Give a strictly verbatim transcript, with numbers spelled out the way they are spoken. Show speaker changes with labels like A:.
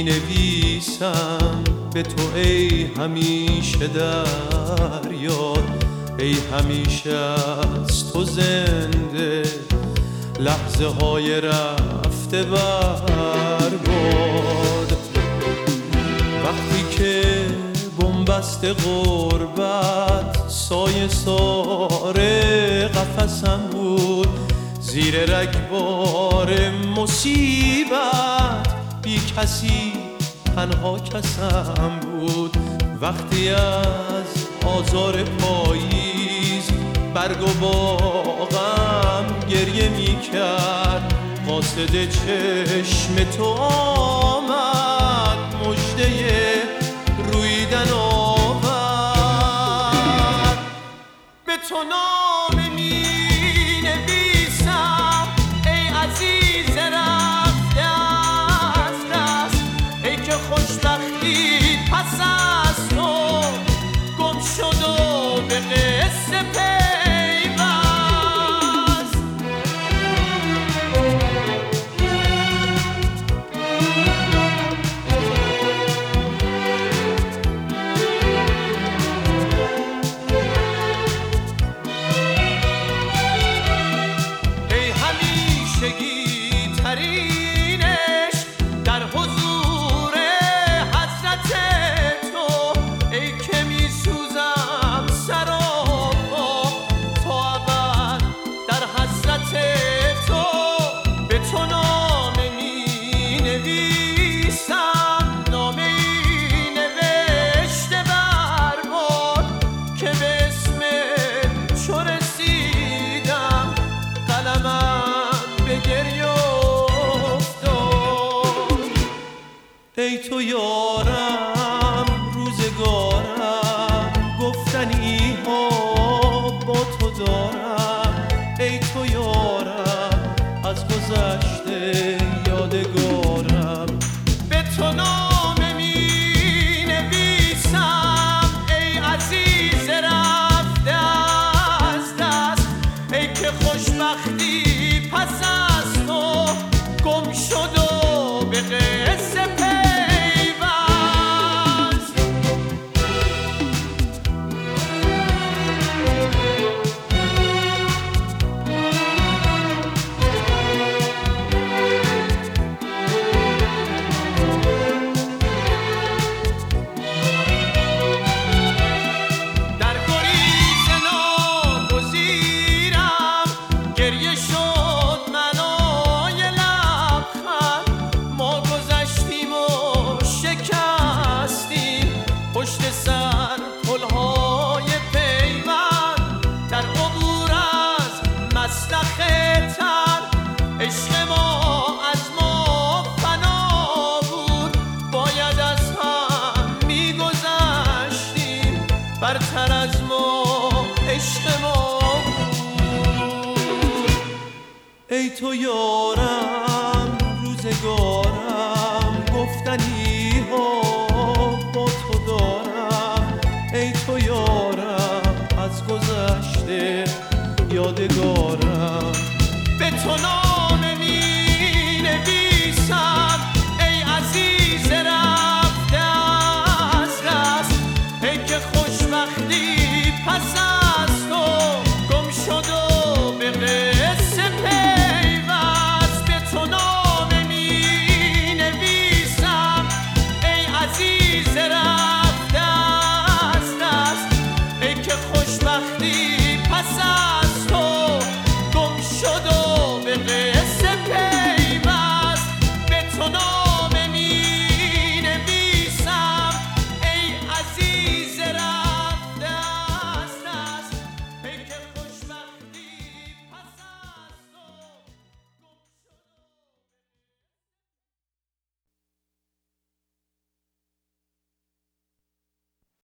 A: می نویسم به تو ای همیشه در یاد، ای همیشه از تو زنده لحظه های رفته برباد. وقتی که بنبست غربت سایه سار قفسم بود، زیر رگبار مصیبت بی کسی تنها کسم بود. وقتی از آزار پاییز برگ و باغم گریه می کرد، قاصد چشم تو آمد مژده رویدن آورد. به تو نامه می نویسم ای عزیز رفته از دست، ای که خوشبختی پس از تو گم شد و به قصه پیوست. ای همیشگی ترینش در حضور حضرت تو، ای که می سوزم سراپا تا ابد در حسرت تو. به تو نامه می نویسم، نامه ای نوشته برباد که به اسم چو رسیدم قلمم به گریه افتاد. ای تو یارم روزگارم، گفتنی ها با تو دارم. ای تو یارم از گذشته یادگارم. به تو نامه می نویسم ای عزیز رفته از دست، ای که خوشبختی پس از تو گم شد و به قصه پیوست. در گریز ناگزیرم گریه شد منای لبخند، ما گذشتیم و شکستیم پشت سر پلهای پیوند. در عبور از مسلخ تر عشق ما از ما فنا بود، باید از هم میگذشتیم برتر از ما عشق ما بود. ای تو یارم روزگارم، گفتنی ها با تو دارم. ای تو یارم از گذشته یادگارم. به تو